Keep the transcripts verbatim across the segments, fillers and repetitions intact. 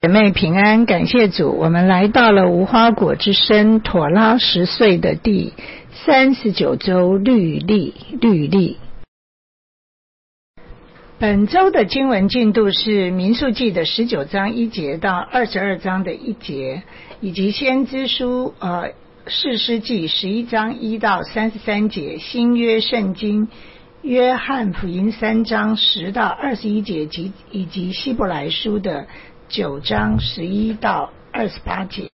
姐妹平安，感谢主，我们来到了无花果之声妥拉十岁的第三十九周律例律例。本周的经文进度是民数记的十九章一节到二十二章的一节，以及先知书呃士师记十一章一到三十三节，新约圣经约翰福音三章十到二十一节及以及希伯来书的九章十一到二十八节。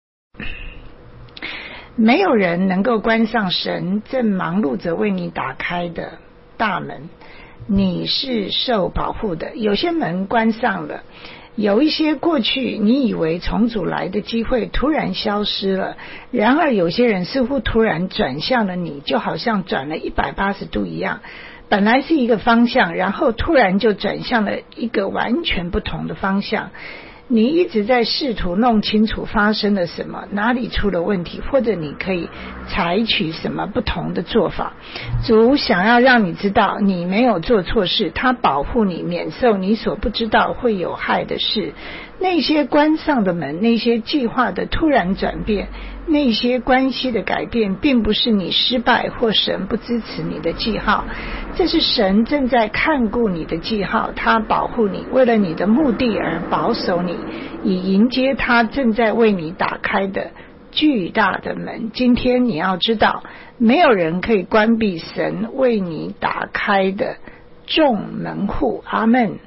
没有人能够关上神正忙碌着为你打开的大门，你是受保护的。有些门关上了，有一些过去你以为从主来的机会突然消失了，然而有些人似乎突然转向了你，就好像转了一百八十度一样，本来是一个方向，然后突然就转向了一个完全不同的方向。你一直在试图弄清楚发生了什么，哪里出了问题，或者你可以采取什么不同的做法。主想要让你知道你没有做错事，他保护你免受你所不知道会有害的事。那些关上的门，那些计划的突然转变，那些关系的改变，并不是你失败或神不支持你的记号，这是神正在看顾你的记号，他保护你，为了你的目的而保守你，以迎接他正在为你打开的巨大的门。今天你要知道，没有人可以关闭神为你打开的众门户。阿们。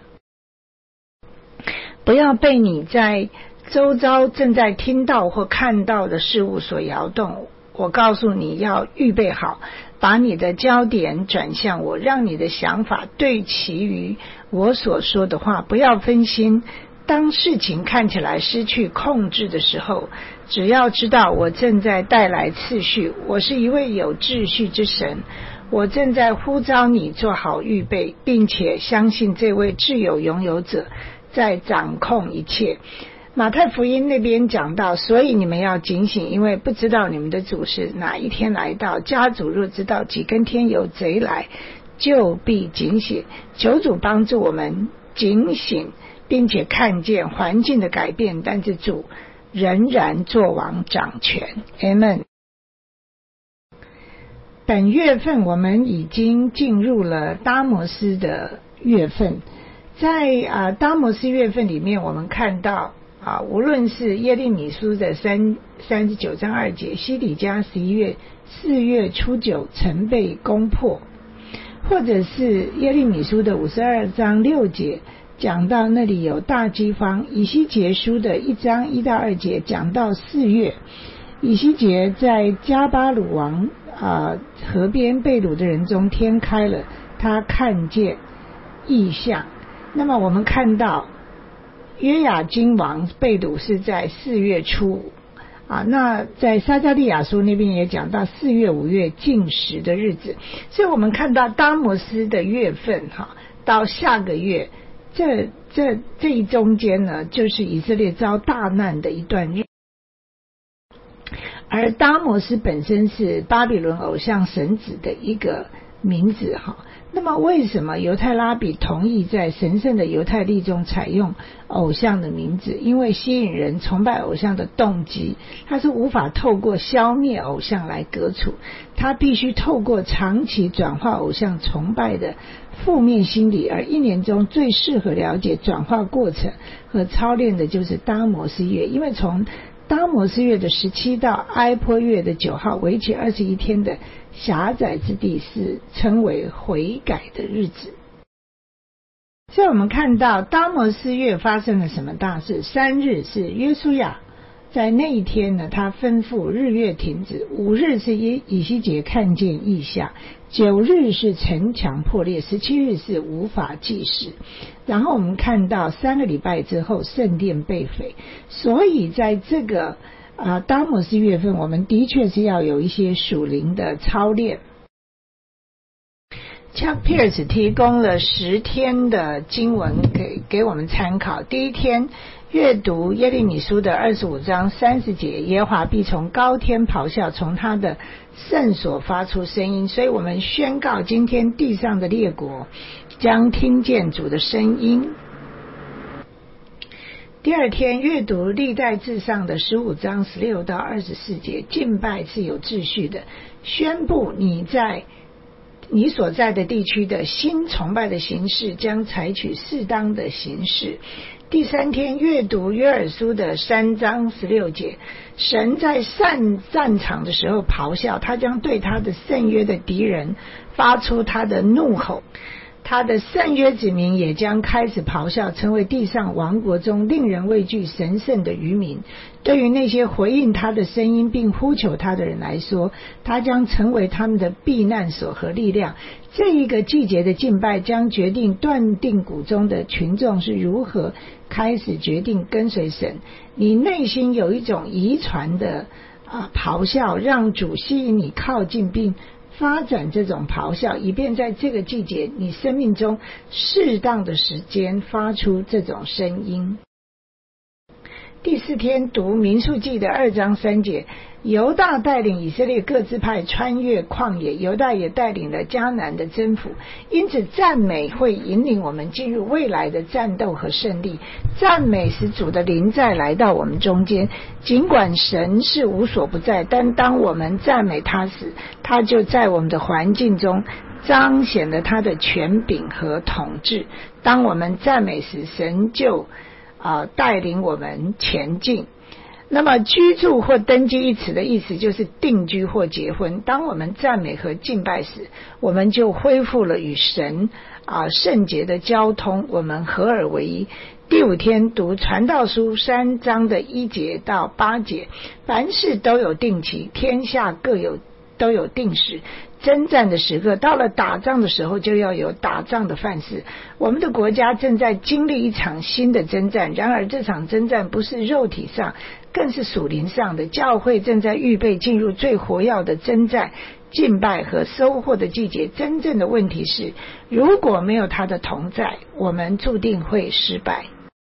不要被你在周遭正在听到或看到的事物所摇动，我告诉你要预备好，把你的焦点转向我，让你的想法对齐于我所说的话，不要分心。当事情看起来失去控制的时候，只要知道我正在带来次序，我是一位有秩序之神，我正在呼召你做好预备，并且相信这位自有拥有者在掌控一切。马太福音那边讲到，所以你们要警醒，因为不知道你们的主是哪一天来到。家主若知道几更天有贼来，就必警醒。求主帮助我们警醒，并且看见环境的改变，但是主仍然作王掌权。 Amen。 本月份我们已经进入了达摩斯的月份，在啊达摩斯月份里面，我们看到啊，无论是耶利米书的三三十九章二节，西底家十一月四月初九曾被攻破，或者是耶利米书的五十二章六节讲到那里有大饥荒，以西结书的一章一到二节讲到四月，以西结在加巴鲁王啊河边被掳的人中天开了，他看见异象。那么我们看到约雅斤王被掳是在四月初啊，那在撒迦利亚书那边也讲到四月五月禁食的日子，所以我们看到达摩斯的月份哈，到下个月这这这一中间呢，就是以色列遭大难的一段日子。而达摩斯本身是巴比伦偶像神子的一个名字哈。那么为什么犹太拉比同意在神圣的犹太历中采用偶像的名字？因为吸引人崇拜偶像的动机，它是无法透过消灭偶像来革除，它必须透过长期转化偶像崇拜的负面心理，而一年中最适合了解转化过程和操练的就是达摩斯月，因为从达摩斯月的十七到埃波月的九号，为期二十一天的狭窄之地是称为悔改的日子。所以我们看到达摩斯月发生了什么大事？三日是约书亚在那一天呢，他吩咐日月停止。五日是以西结看见异象，九日是城墙破裂，十七日是无法计时。然后我们看到三个礼拜之后圣殿被毁，所以在这个啊达摩斯月份，我们的确是要有一些属灵的操练。Chuck Pierce 提供了十天的经文给给我们参考。第一天阅读耶利米书的二十五章三十节，耶和华必从高天咆哮，从他的圣所发出声音。所以我们宣告，今天地上的列国将听见主的声音。 第二天阅读历代志上的十五章十六到二十四节，敬拜是有秩序的，宣布你在你所在的地区的新崇拜的形式将采取适当的形式。第三天阅读约珥书的三章十六节，神在上战场的时候咆哮，他将对他的圣约的敌人发出他的怒吼，他的圣约子民也将开始咆哮，成为地上王国中令人畏惧神圣的渔民。对于那些回应他的声音并呼求他的人来说，他将成为他们的避难所和力量。这一个季节的敬拜将决定断定谷中的群众是如何开始决定跟随神。你内心有一种遗传的啊咆哮，让主吸引你靠近并发展这种咆哮，以便在这个季节你生命中适当的时间发出这种声音。第四天读民数记的二章三节，犹大带领以色列各支派穿越旷野，犹大也带领了迦南的征服。因此赞美会引领我们进入未来的战斗和胜利，赞美使主的灵在来到我们中间。尽管神是无所不在，但当我们赞美他时，他就在我们的环境中彰显了他的权柄和统治。当我们赞美时，神就呃，带领我们前进。那么居住或登记一词的意思就是定居或结婚。当我们赞美和敬拜时，我们就恢复了与神啊、呃、圣洁的交通，我们合而为一。第五天读传道书三章的一节到八节，凡事都有定期，天下各有都有定时，征战的时刻到了，打仗的时候就要有打仗的范式。我们的国家正在经历一场新的征战，然而这场征战不是肉体上，更是属灵上的。教会正在预备进入最活跃的征战、敬拜和收获的季节。真正的问题是，如果没有他的同在，我们注定会失败。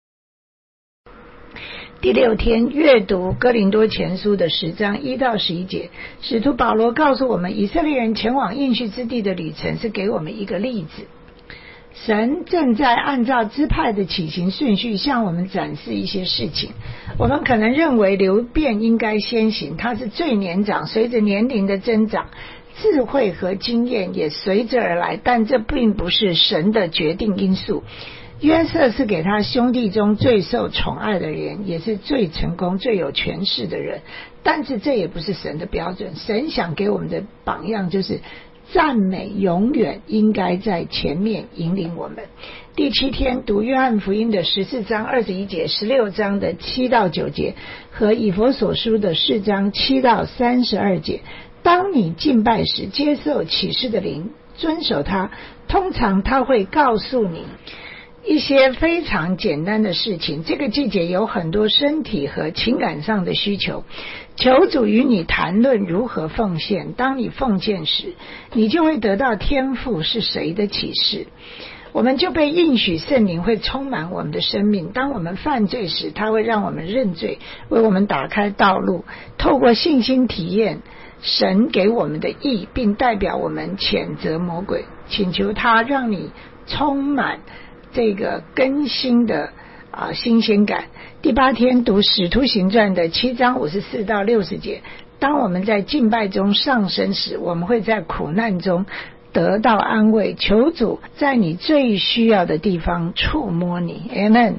第六天阅读哥林多前书的十章一到十一节，使徒保罗告诉我们，以色列人前往应许之地的旅程是给我们一个例子。神正在按照支派的起行顺序向我们展示一些事情。我们可能认为流便应该先行，他是最年长，随着年龄的增长，智慧和经验也随之而来，但这并不是神的决定因素。约瑟是给他兄弟中最受宠爱的人，也是最成功最有权势的人，但是这也不是神的标准。神想给我们的榜样就是赞美永远应该在前面引领我们。第七天读约翰福音的十四章二十一节，十六章的七到九节和以弗所书的四章七到三十二节。当你敬拜时，接受启示的灵，遵守它，通常它会告诉你一些非常简单的事情。这个季节有很多身体和情感上的需求，求主与你谈论如何奉献。当你奉献时，你就会得到天父是谁的启示，我们就被应许圣灵会充满我们的生命。当我们犯罪时，他会让我们认罪，为我们打开道路，透过信心体验神给我们的义，并代表我们谴责魔鬼，请求他让你充满这个更新的啊新鲜感。第八天读使徒行传的七章五十四到六十节，当我们在敬拜中上升时，我们会在苦难中得到安慰。求主在你最需要的地方触摸你。 Amen。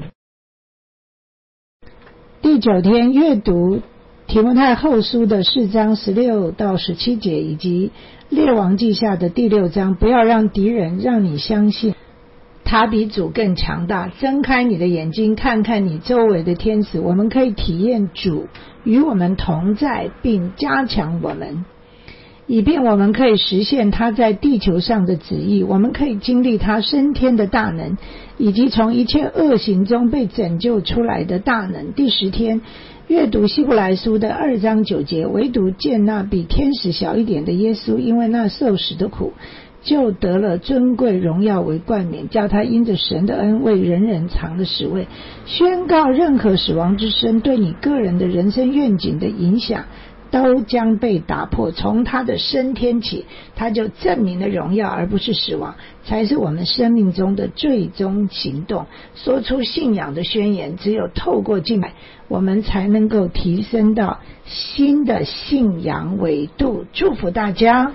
第九天阅读提摩太后书的四章十六到十七节，以及列王记下的第六章。不要让敌人让你相信他比主更强大。睁开你的眼睛，看看你周围的天使。我们可以体验主与我们同在，并加强我们，以便我们可以实现他在地球上的旨意。我们可以经历他升天的大能，以及从一切恶行中被拯救出来的大能。第十天阅读希伯来书的二章九节，唯独见那比天使小一点的耶稣，因为那受死的苦，就得了尊贵荣耀为冠冕，叫他因着神的恩为人人尝了死味。宣告任何死亡之声对你个人的人生愿景的影响， 都将被打破。从他的升天起，他就证明了荣耀而不是死亡，才是我们生命中的最终行动。说出信仰的宣言，只有透过敬拜，我们才能够提升到新的信仰纬度。祝福大家。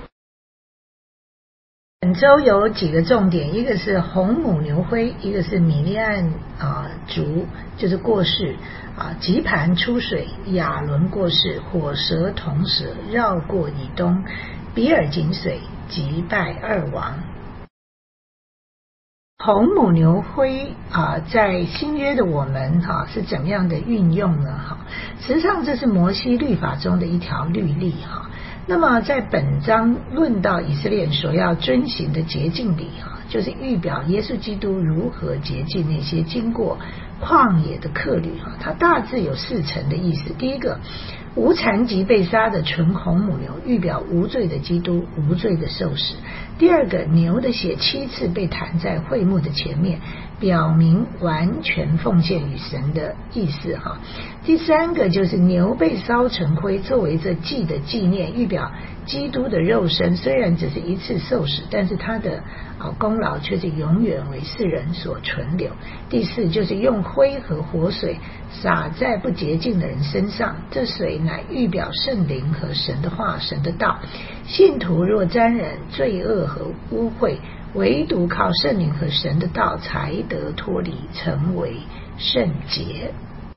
本周有几个重点，一个是红母牛灰，一个是米利暗啊族，就是过世啊，吉盘出水，亚伦过世，火蛇铜蛇绕过以东，比尔井水击败二王。红母牛灰啊，在新约的我们哈、啊、是怎么样的运用呢？哈，实际上这是摩西律法中的一条律例哈。那么在本章论到以色列人所要遵行的洁净礼哈，就是预表耶稣基督如何洁净那些经过旷野的客旅哈。它大致有四层的意思。第一个，无残疾被杀的纯红母牛，预表无罪的基督，无罪的受死。第二个，牛的血七次被弹在会幕的前面，表明完全奉献与神的意思哈。第三个就是牛被烧成灰，作为这祭的纪念，预表基督的肉身虽然只是一次受死，但是他的功劳却是永远为世人所存留。第四就是用灰和活水洒在不洁净的人身上，这水乃预表圣灵和神的话，神的道。信徒若沾染罪恶和污秽，唯独靠圣灵和神的道才得脱离，成为圣洁。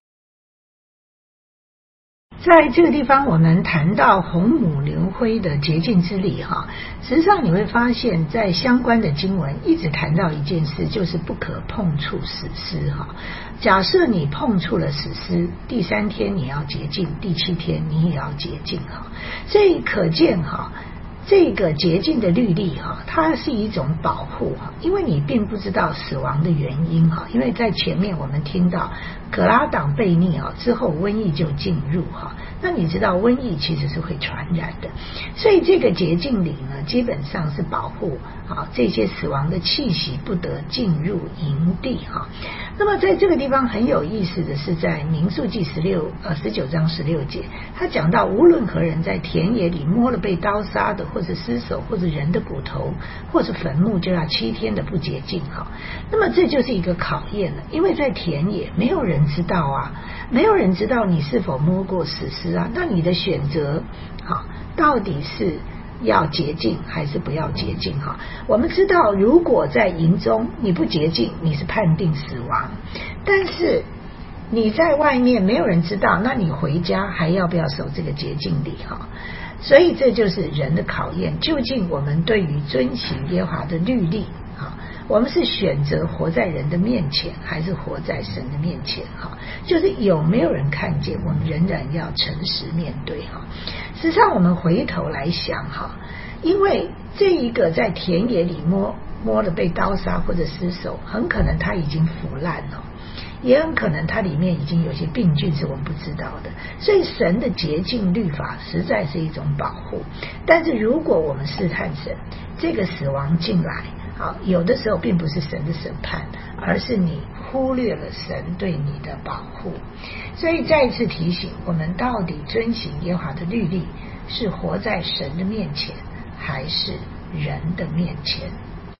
在这个地方我们谈到红母牛灰的洁净之礼哈，实际上你会发现在相关的经文一直谈到一件事，就是不可碰触死尸哈。假设你碰触了死尸，第三天你要洁净，第七天你也要洁净哈。所以可见哈，这个洁净的律例哈，它是一种保护哈，因为你并不知道死亡的原因哈。因为在前面我们听到葛拉党悖逆啊，之后瘟疫就进入哈。那你知道瘟疫其实是会传染的，所以这个洁净礼呢，基本上是保护啊这些死亡的气息不得进入营地哈。那么在这个地方很有意思的是，在民数记十六呃十九章十六节，他讲到无论何人在田野里摸了被刀杀的，或者尸首，或者人的骨头，或者坟墓，就要七天的不洁净哈。那么这就是一个考验了，因为在田野没有人知道啊，没有人知道你是否摸过死尸啊，那你的选择好到底是要洁净还是不要洁净哈？我们知道，如果在营中你不洁净，你是判定死亡；但是你在外面没有人知道，那你回家还要不要守这个洁净礼哈？所以这就是人的考验，究竟我们对于遵行耶和华的律例哈，我们是选择活在人的面前，还是活在神的面前哈？就是有没有人看见，我们仍然要诚实面对哈。实际上我们回头来想哈，因为这一个在田野里摸摸了被刀杀或者尸首，很可能它已经腐烂了，也很可能它里面已经有些病菌是我们不知道的，所以神的洁净律法实在是一种保护。但是如果我们试探神，这个死亡进来好，有的时候并不是神的审判，而是你忽略了神对你的保护。所以再一次提醒我们，到底遵行耶和华的律例是活在神的面前，还是人的面前？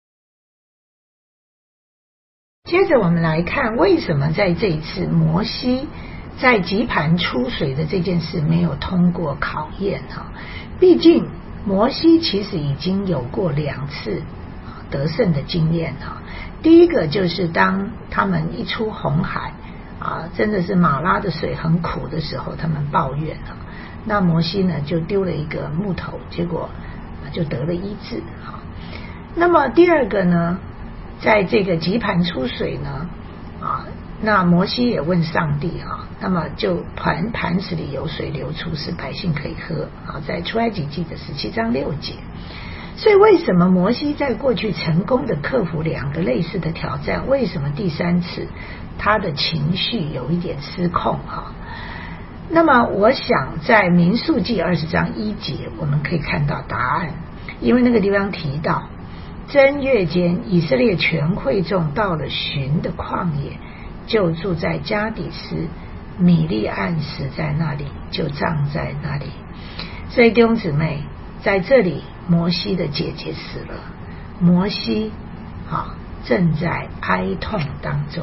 接着我们来看，为什么在这一次摩西在极盘出水的这件事没有通过考验哈？毕竟摩西其实已经有过两次得胜的经验哈。第一个就是当他们一出红海啊，真的是马拉的水很苦的时候，他们抱怨哈，那摩西呢就丢了一个木头，结果就得了医治哈。那么第二个呢，在这个极盘出水呢啊，那摩西也问上帝啊，那么就盘盘子里有水流出，使百姓可以喝啊，在出埃及记的十七章六节。所以为什么摩西在过去成功的克服两个类似的挑战，为什么第三次他的情绪有一点失控哈？那么我想在民数记二十章一节我们可以看到答案，因为那个地方提到正月间以色列全会众到了寻的旷野，就住在加底斯， 米利暗死在那里，就葬在那里。所以弟兄姊妹，在这里摩西的姐姐死了，摩西啊正在哀痛当中。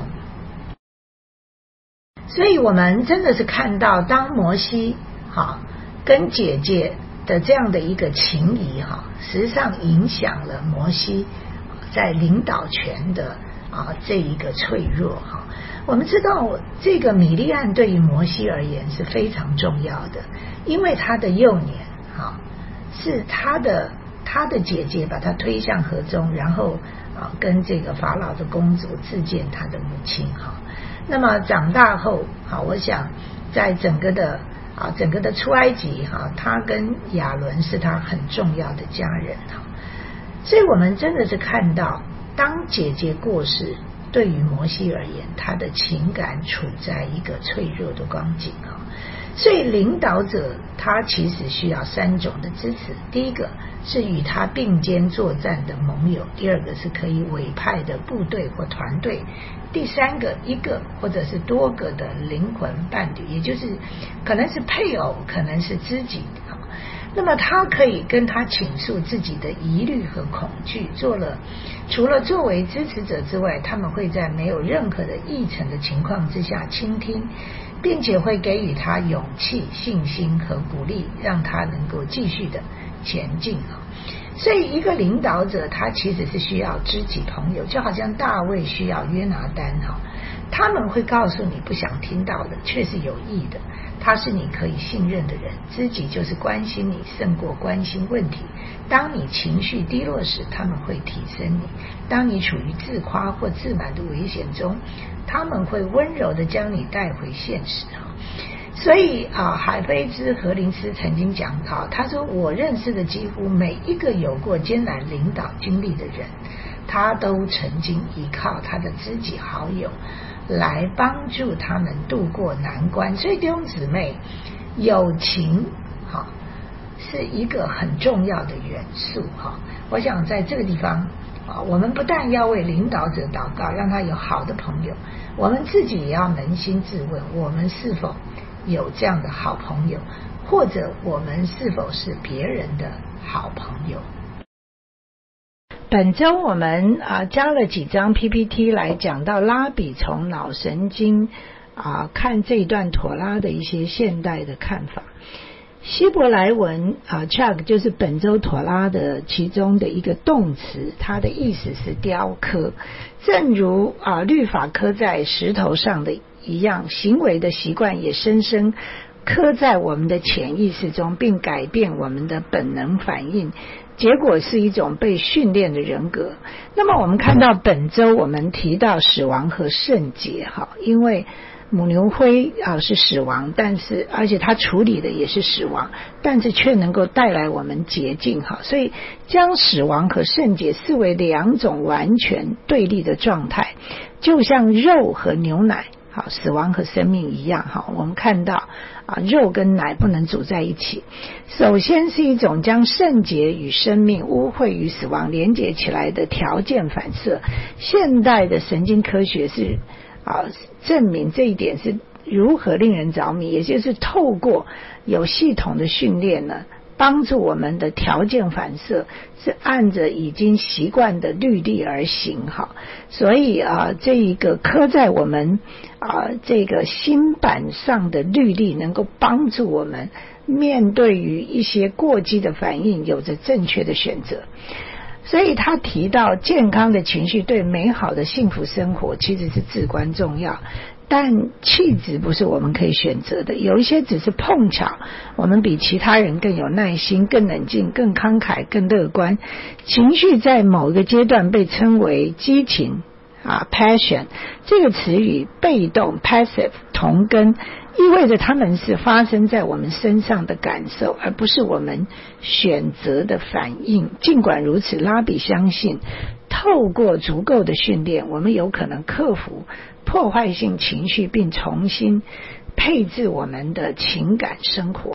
所以我们真的是看到，当摩西啊跟姐姐的这样的一个情谊哈，实际上影响了摩西在领导权的啊这一个脆弱哈。我们知道这个米利暗对于摩西而言是非常重要的，因为他的幼年哈是他的他的姐姐把他推向河中，然后啊跟这个法老的公主自荐他的母亲哈。那么长大后啊，我想在整个的啊整个的出埃及哈，他跟亚伦是他很重要的家人哈。所以我们真的是看到，当姐姐过世，对于摩西而言，他的情感处在一个脆弱的光景哈。所以领导者他其实需要三种的支持，第一个是与他并肩作战的盟友，第二个是可以委派的部队或团队，第三个一个或者是多个的灵魂伴侣，也就是可能是配偶，可能是知己。那么他可以跟他倾诉自己的疑虑和恐惧，做了除了作为支持者之外，他们会在没有任何的议程的情况之下倾听，并且会给予他勇气、信心和鼓励，让他能够继续的前进。所以一个领导者他其实是需要知己朋友，就好像大卫需要约拿单哈，他们会告诉你不想听到的，却是有益的，他是你可以信任的人。知己就是关心你胜过关心问题，当你情绪低落时，他们会提升你；当你处于自夸或自满的危险中，他们会温柔地将你带回现实。所以啊，海菲兹·荷林斯曾经讲到，他说我认识的几乎每一个有过艰难领导经历的人，他都曾经依靠他的知己好友来帮助他们度过难关。所以弟兄姊妹，友情哈是一个很重要的元素哈。我想在这个地方啊，我们不但要为领导者祷告，让他有好的朋友，我们自己也要扪心自问，我们是否有这样的好朋友，或者我们是否是别人的好朋友。本周我们啊加了几张 P P T 来讲到拉比从脑神经啊看这一段妥拉的一些现代的看法。希伯来文啊 chak 就是本周妥拉的其中的一个动词，它的意思是雕刻，正如啊律法刻在石头上的一样，行为的习惯也深深刻在我们的潜意识中，并改变我们的本能反应，结果是一种被训练的人格。那么我们看到本周我们提到死亡和圣洁哈，因为母牛灰啊是死亡，但是而且它处理的也是死亡，但是却能够带来我们洁净哈，所以将死亡和圣洁视为两种完全对立的状态，就像肉和牛奶好，死亡和生命一样哈，我们看到啊，肉跟奶不能煮在一起。首先是一种将圣洁与生命、污秽与死亡连接起来的条件反射。现代的神经科学是啊证明这一点是如何令人着迷，也就是透过有系统的训练呢，帮助我们的条件反射是按着已经习惯的律例而行哈，所以啊，这一个刻在我们啊这个心板上的律例，能够帮助我们面对于一些过激的反应，有着正确的选择。所以他提到健康的情绪对美好的幸福生活其实是至关重要，但气质不是我们可以选择的，有一些只是碰巧我们比其他人更有耐心、更冷静、更慷慨、更乐观。情绪在某一个阶段被称为激情啊 passion， 这个词语被动 passive 同根，意味着它们是发生在我们身上的感受，而不是我们选择的反应。尽管如此，拉比相信透过足够的训练，我们有可能克服破坏性情绪，并重新配置我们的情感生活。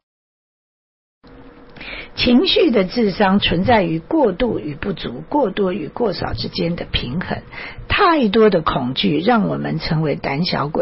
情绪的智商存在于过度与不足、过多与过少之间的平衡。太多的恐惧让我们成为胆小鬼，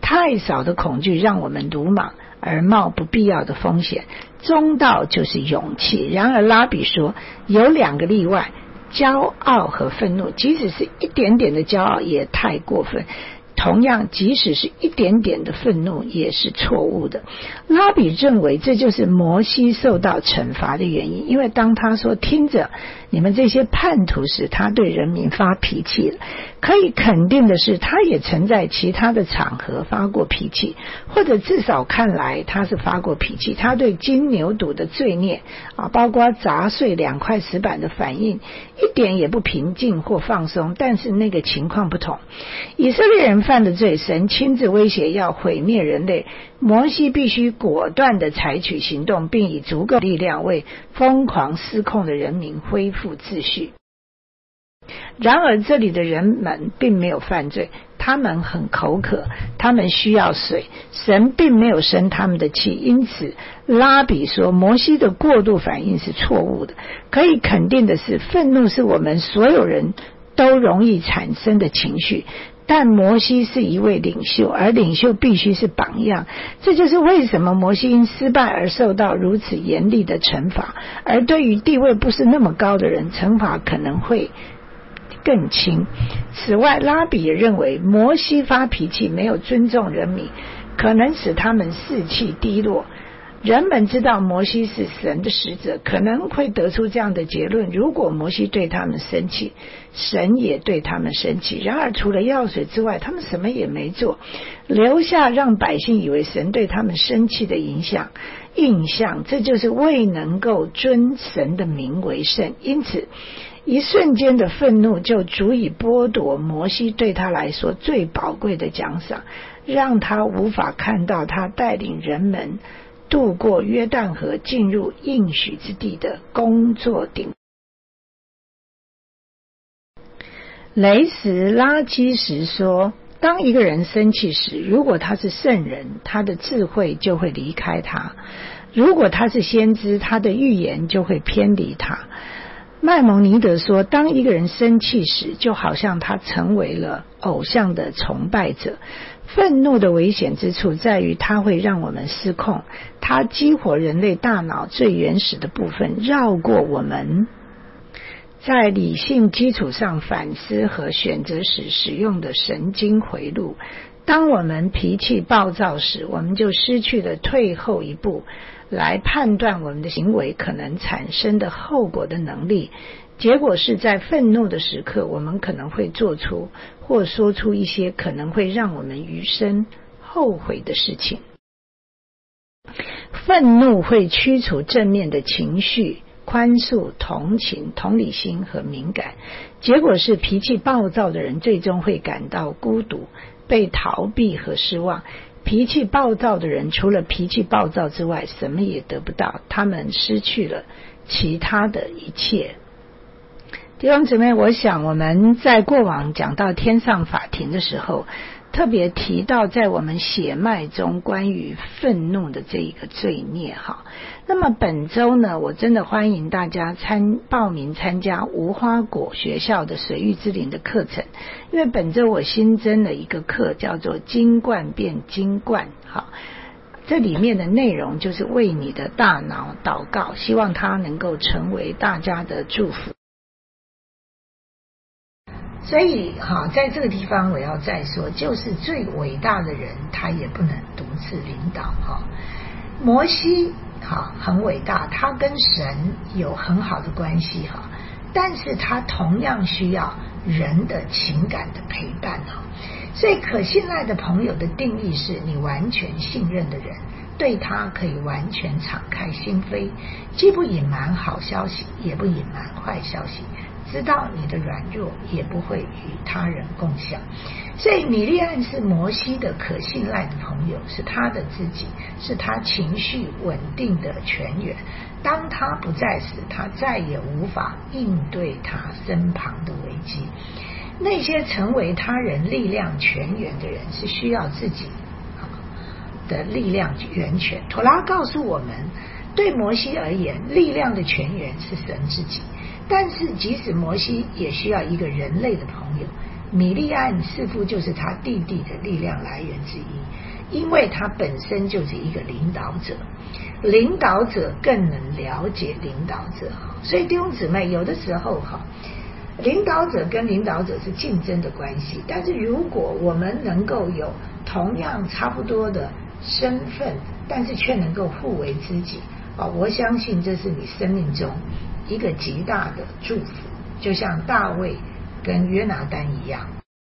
太少的恐惧让我们鲁莽而冒不必要的风险，中道就是勇气。然而拉比说有两个例外，骄傲和愤怒，即使是一点点的骄傲也太过分，同样即使是一点点的愤怒也是错误的。拉比认为这就是摩西受到惩罚的原因，因为当他说听着你们这些叛徒时，他对人民发脾气了。可以肯定的是，他也曾在其他的场合发过脾气，或者至少看来他是发过脾气。他对金牛犊的罪孽啊，包括砸碎两块石板的反应，一点也不平静或放松。但是那个情况不同，以色列人犯的罪，神亲自威胁要毁灭人类，摩西必须果断地采取行动，并以足够力量为疯狂失控的人民恢复秩序。然而这里的人们并没有犯罪，他们很口渴，他们需要水，神并没有生他们的气。因此拉比说摩西的过度反应是错误的。可以肯定的是，愤怒是我们所有人都容易产生的情绪，但摩西是一位领袖，而领袖必须是榜样。这就是为什么摩西因失败而受到如此严厉的惩罚，而对于地位不是那么高的人，惩罚可能会更轻。此外，拉比也认为摩西发脾气没有尊重人民，可能使他们士气低落。人们知道摩西是神的使者，可能会得出这样的结论：如果摩西对他们生气，神也对他们生气。然而除了药水之外，他们什么也没做，留下让百姓以为神对他们生气的影响印象，这就是未能够尊神的名为圣。因此一瞬间的愤怒就足以剥夺摩西对他来说最宝贵的奖赏，让他无法看到他带领人们渡过约旦河进入应许之地的工作顶。雷什拉基什说，当一个人生气时，如果他是圣人，他的智慧就会离开他；如果他是先知，他的预言就会偏离他。麦蒙尼德说，当一个人生气时，就好像他成为了偶像的崇拜者。愤怒的危险之处在于它会让我们失控，它激活人类大脑最原始的部分，绕过我们在理性基础上反思和选择时使用的神经回路。当我们脾气暴躁时，我们就失去了退后一步来判断我们的行为可能产生的后果的能力。结果是在愤怒的时刻，我们可能会做出或说出一些可能会让我们余生后悔的事情。愤怒会驱除正面的情绪，宽恕、同情、同理心和敏感。结果是脾气暴躁的人最终会感到孤独、被逃避和失望。脾气暴躁的人除了脾气暴躁之外什么也得不到，他们失去了其他的一切。弟兄姊妹，我想我们在过往讲到天上法庭的时候，特别提到在我们血脉中关于愤怒的这一个罪孽哈。那么本周呢，我真的欢迎大家参报名参加无花果学校的水域之灵的课程，因为本周我新增了一个课叫做金冠变金冠哈。这里面的内容就是为你的大脑祷告，希望它能够成为大家的祝福。所以好，在这个地方我要再说，就是最伟大的人他也不能独自领导哈。摩西好很伟大，他跟神有很好的关系哈，但是他同样需要人的情感的陪伴哈。所以可信赖的朋友的定义是你完全信任的人，对他可以完全敞开心扉，既不隐瞒好消息，也不隐瞒坏消息，知道你的软弱，也不会与他人共享。所以米利暗是摩西的可信赖的朋友，是他的知己，是他情绪稳定的泉源。当他不在时，他再也无法应对他身旁的危机。那些成为他人力量泉源的人，是需要自己的力量源泉。妥拉告诉我们，对摩西而言，力量的泉源是神自己。但是即使摩西也需要一个人类的朋友， 米利暗似乎就是他弟弟的力量来源之一，因为他本身就是一个领导者，领导者更能了解领导者。所以弟兄姊妹，有的时候哈，领导者跟领导者是竞争的关系，但是如果我们能够有同样差不多的身份，但是却能够互为知己啊，我相信这是你生命中一个极大的祝福，就像大卫跟约拿单一样。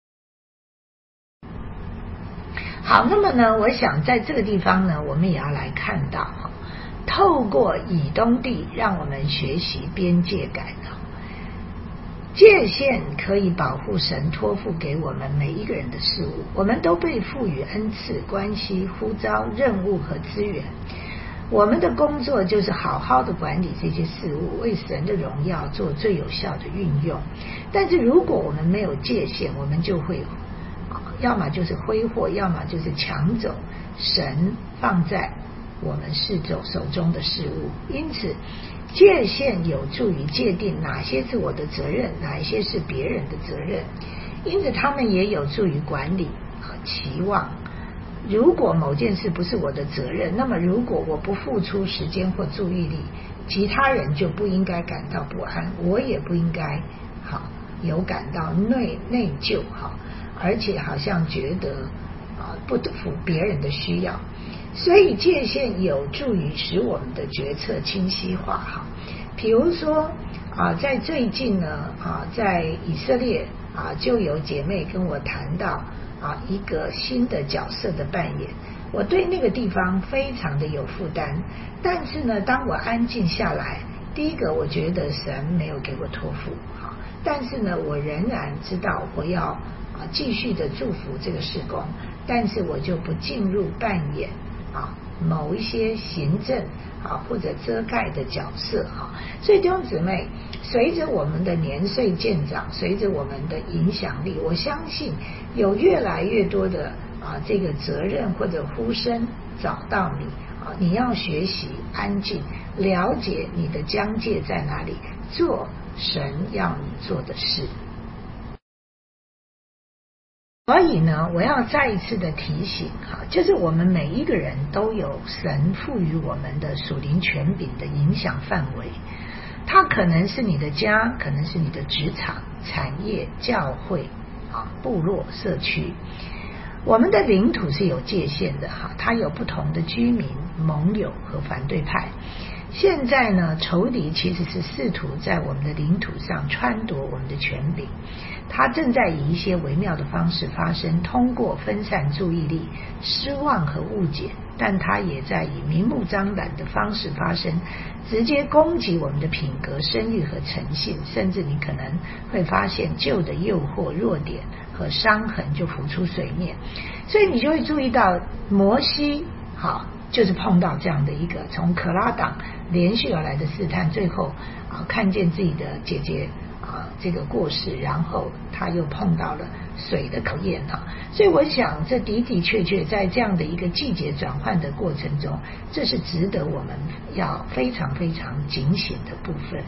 好，那么呢，我想在这个地方呢，我们也要来看到哈，透过以东地，让我们学习边界感。界限可以保护神托付给我们每一个人的事物，我们都被赋予恩赐、关系、呼召、任务和资源。我们的工作就是好好的管理这些事物，为神的荣耀做最有效的运用。但是如果我们没有界限，我们就会要么就是挥霍，要么就是抢走神放在我们手手中的事物。因此界限有助于界定哪些是我的责任，哪一些是别人的责任，因此他们也有助于管理和期望。如果某件事不是我的责任，那么如果我不付出时间或注意力，其他人就不应该感到不安，我也不应该好有感到内内疚好，而且好像觉得啊不符别人的需要。所以界限有助于使我们的决策清晰化哈。比如说啊，在最近呢啊，在以色列啊，就有姐妹跟我谈到啊一个新的角色的扮演。我对那个地方非常的有负担，但是呢，当我安静下来，第一个我觉得神没有给我托付哈，但是呢，我仍然知道我要啊继续的祝福这个事工，但是我就不进入扮演啊，某一些行政啊或者遮盖的角色哈，所以弟兄姊妹，随着我们的年岁渐长，随着我们的影响力，我相信有越来越多的啊这个责任或者呼声找到你啊，你要学习安静，了解你的疆界在哪里，做神要你做的事。所以呢，我要再一次的提醒哈，就是我们每一个人都有神赋予我们的属灵权柄的影响范围，它可能是你的家，可能是你的职场、产业、教会啊、部落、社区。我们的领土是有界限的哈，它有不同的居民、盟友和反对派。现在呢，仇敌其实是试图在我们的领土上篡夺我们的权柄，他正在以一些微妙的方式发生，通过分散注意力、失望和误解，但他也在以明目张胆的方式发生，直接攻击我们的品格、声誉和诚信，甚至你可能会发现旧的诱惑、弱点和伤痕就浮出水面。所以你就会注意到摩西好就是碰到这样的一个从可拉党连续而来的试探，最后啊看见自己的姐姐啊这个过世，然后他又碰到了水的考验哈。所以我想这的的确确在这样的一个季节转换的过程中，这是值得我们要非常非常警醒的部分。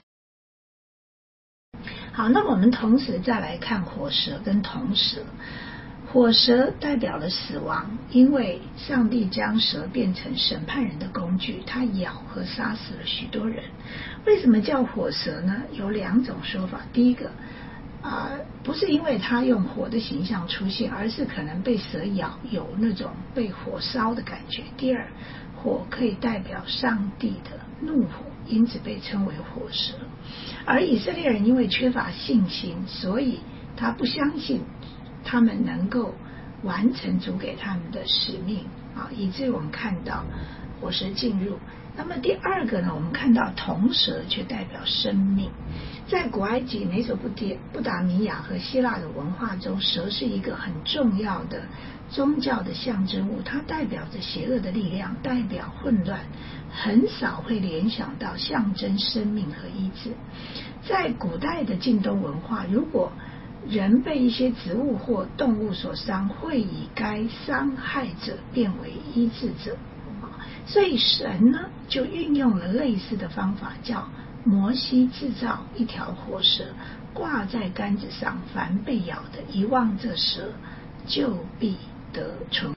好，那我们同时再来看火蛇跟铜蛇。火蛇代表了死亡，因为上帝将蛇变成审判人的工具，它咬和杀死了许多人。为什么叫火蛇呢？有两种说法。第一个啊、呃，不是因为它用火的形象出现，而是可能被蛇咬有那种被火烧的感觉。第二，火可以代表上帝的怒火，因此被称为火蛇。而以色列人因为缺乏信心，所以他不相信他们能够完成主给他们的使命啊，以至于我们看到火蛇进入。那么第二个呢，我们看到铜蛇却代表生命。在古埃及、美索不不达米亚和希腊的文化中，蛇是一个很重要的宗教的象征物，它代表着邪恶的力量，代表混乱，很少会联想到象征生命和医治。在古代的近东文化，如果人被一些植物或动物所伤，会以该伤害者变为医治者，所以神呢就运用了类似的方法，叫摩西制造一条火蛇， 挂在杆子上，凡被咬的，一望这蛇，就必得出。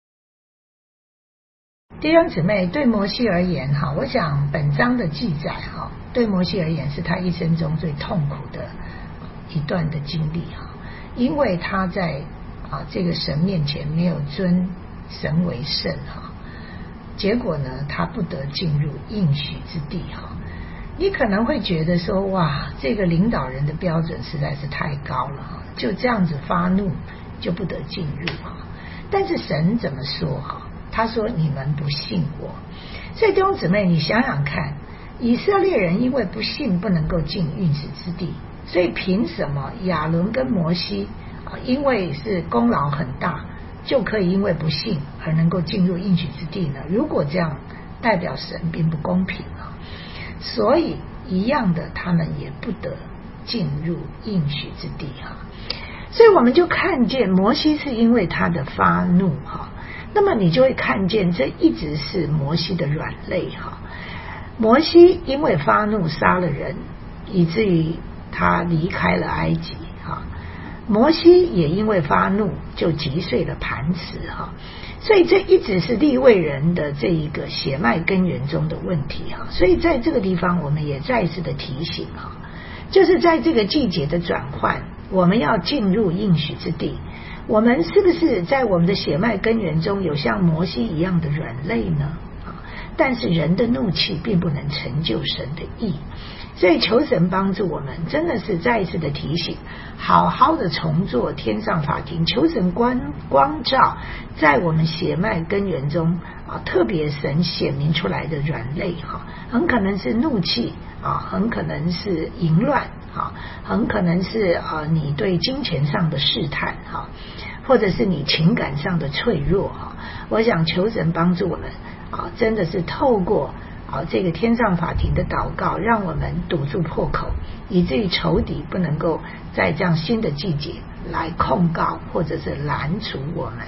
弟兄姊妹，对摩西而言哈，我想本章的记载哈，对摩西而言是他一生中最痛苦的一段的经历哈，因为他在啊这个神面前没有尊神为圣哈，结果呢，他不得进入应许之地哈。你可能会觉得说，哇，这个领导人的标准实在是太高了哈，就这样子发怒就不得进入哈。但是神怎么说哈？他说你们不信我。所以弟兄姊妹，你想想看，以色列人因为不信不能够进应许之地，所以凭什么亚伦跟摩西啊，因为是功劳很大，就可以因为不信而能够进入应许之地呢？如果这样，代表神并不公平啊。所以一样的，他们也不得进入应许之地哈。所以我们就看见摩西是因为他的发怒哈，那么你就会看见这一直是摩西的软肋哈。摩西因为发怒杀了人，以至于他离开了埃及哈。摩西也因为发怒就击碎了磐石哈。所以这一直是利未人的这一个血脉根源中的问题哈。所以在这个地方我们也再一次的提醒哈，就是在这个季节的转换，我们要进入应许之地，我们是不是在我们的血脉根源中有像摩西一样的软肋呢？但是人的怒气并不能成就神的义，所以求神帮助我们，真的是再一次的提醒，好好的重做天上法庭，求神光光照在我们血脉根源中啊，特别神显明出来的软肋哈，很可能是怒气啊，很可能是淫乱啊，很可能是啊你对金钱上的试探哈，或者是你情感上的脆弱哈。我想求神帮助我们啊，真的是透过啊这个天上法庭的祷告，让我们堵住破口，以至于仇敌不能够在这样新的季节来控告或者是拦阻我们。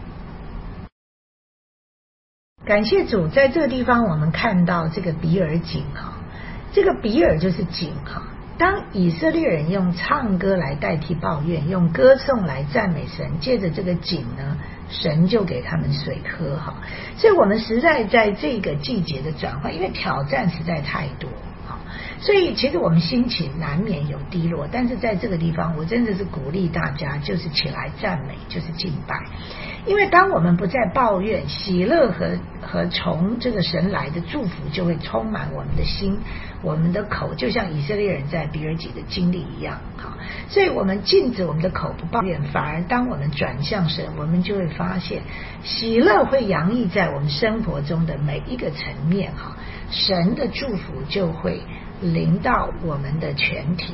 感谢主，在这个地方我们看到这个比尔井哈，这个比尔就是井哈。当以色列人用唱歌来代替抱怨，用歌颂来赞美神，借着这个井呢，神就给他们水喝哈。所以我们实在在这个季节的转换，因为挑战实在太多哈，所以其实我们心情难免有低落，但是在这个地方我真的是鼓励大家，就是起来赞美，就是敬拜。因为当我们不再抱怨，喜乐和和从这个神来的祝福就会充满我们的心，我们的口，就像以色列人在比尔己的经历一样哈。所以我们禁止我们的口不抱怨，反而当我们转向神，我们就会发现喜乐会洋溢在我们生活中的每一个层面哈，神的祝福就会临到我们的全体。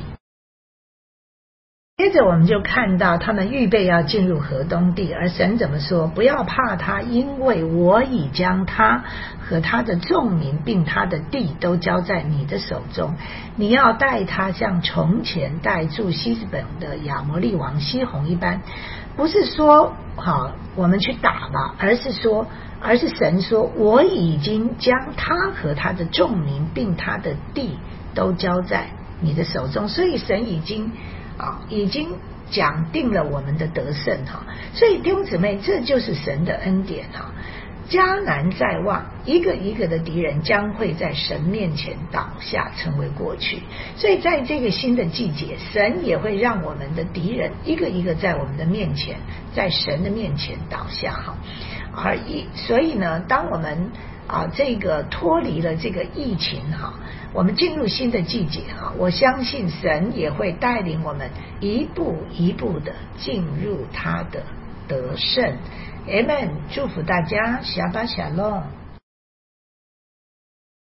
接着我们就看到他们预备要进入河东地，而神怎么说？不要怕他，因为我已将他和他的众民并他的地都交在你的手中，你要带他像从前带住西斯本的亚摩利王西宏一般。不是说好我们去打吧，而是说而是神说我已经将他和他的众民并他的地都交在你的手中。所以神已经啊，已经讲定了我们的得胜哈，所以弟兄姊妹，这就是神的恩典哈。迦南在望，一个一个的敌人将会在神面前倒下，成为过去。所以在这个新的季节，神也会让我们的敌人一个一个在我们的面前，在神的面前倒下哈。而一所以呢，当我们啊这个脱离了这个疫情哈，我们进入新的季节哈，我相信神也会带领我们一步一步的进入他的得胜。Amen， 祝福大家，下巴下隆。